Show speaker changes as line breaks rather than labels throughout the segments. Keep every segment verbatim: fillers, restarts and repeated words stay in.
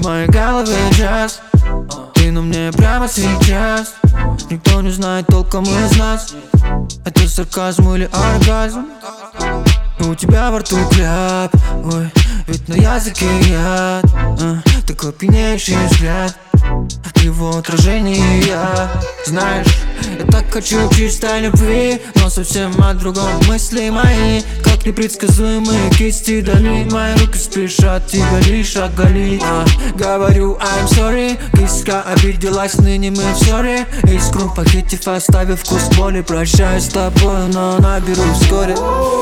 В моей голове джаз, ты на мне прямо сейчас. Никто не знает толком из нас, это сарказм или оргазм. У тебя во рту кляп, ой, ведь на языке яд, а, такой пьянящий взгляд, в его отражении я. Знаешь, я так хочу чистой любви, но совсем о другом мысли мои. Как непредсказуемые кисти дали, мои руки спешат тебя лишь оголить, а, говорю I'm sorry, киска обиделась, ныне мы в ссоре. Искру похитив, оставив вкус боли. Прощаюсь с тобой, но наберу вскоре.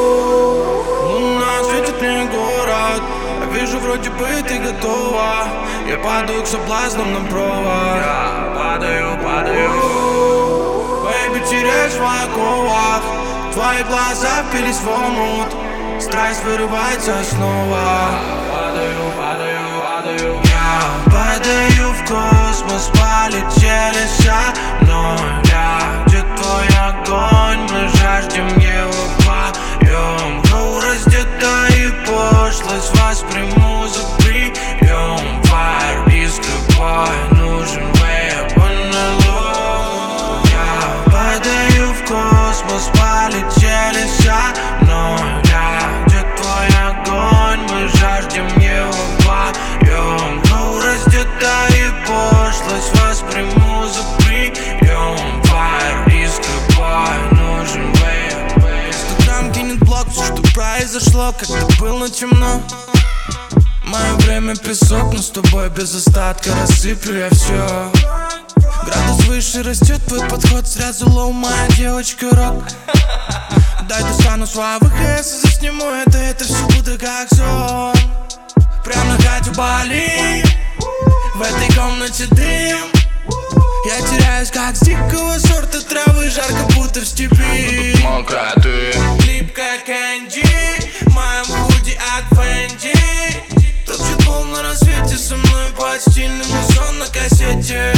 Луна светит мне город, я вижу, вроде бы ты готова. Я падаю к соблазнам на провод. Я падаю, падаю. Бэйби, теряешь в оковах, твои глаза впились в омут, страсть вырывается снова. Падаю, падаю, падаю. Я падаю в космос, полетели со мной. Я, где твой огонь, мы жаждем его вдвоем. Раздета и пошлость, восприму за прием. Фаер из любой, нужен вейп on the low. Я падаю в космос, полетели со мной. Я, где твой огонь, мы жаждем его вдвоем. Раздета и пошлость, восприму за прием. Фаер из любой, нужен вейп. Инстаграм кинет блог, все, что произошло, когда было темно. Мое время песок, но с тобой без остатка рассыплю я все. Градус выше растет, твой подход сразу лоу, моя девочка рок. Дай достану свой ВХС и засниму это, это все будет как сон. Прям на хате Бали, в этой комнате дым. Я теряюсь как с дикого сорта травы, жарко будто в степи.
Мокрая ты,
липкая кэнди, в моем худи от Фэнди. Топчет пол на рассвете со мной под стильный музон на кассете.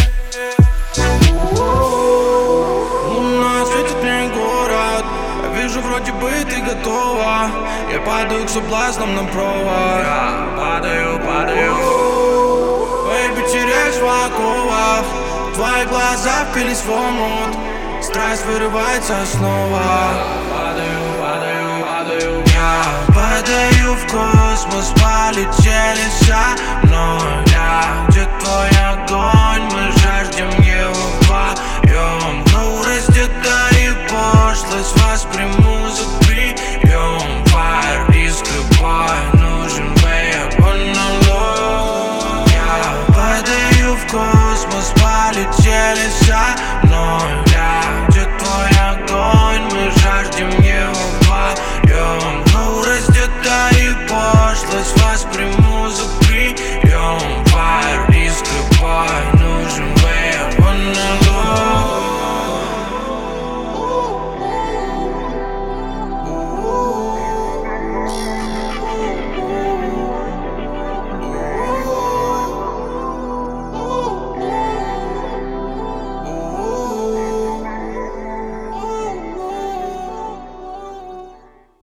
Луна светит мне город, я вижу, вроде бы ты готова. Я падаю к соблазнам на провод. Я падаю, падаю. Бэйби, теряешь в оковах, твои глаза впились в омут, страсть вырывается снова. Падаю, падаю, падаю. Я падаю в космос, полетели со мной. Я, где твой огонь, мы жаждем его вдвоем. Раздета и пошлость, восприму за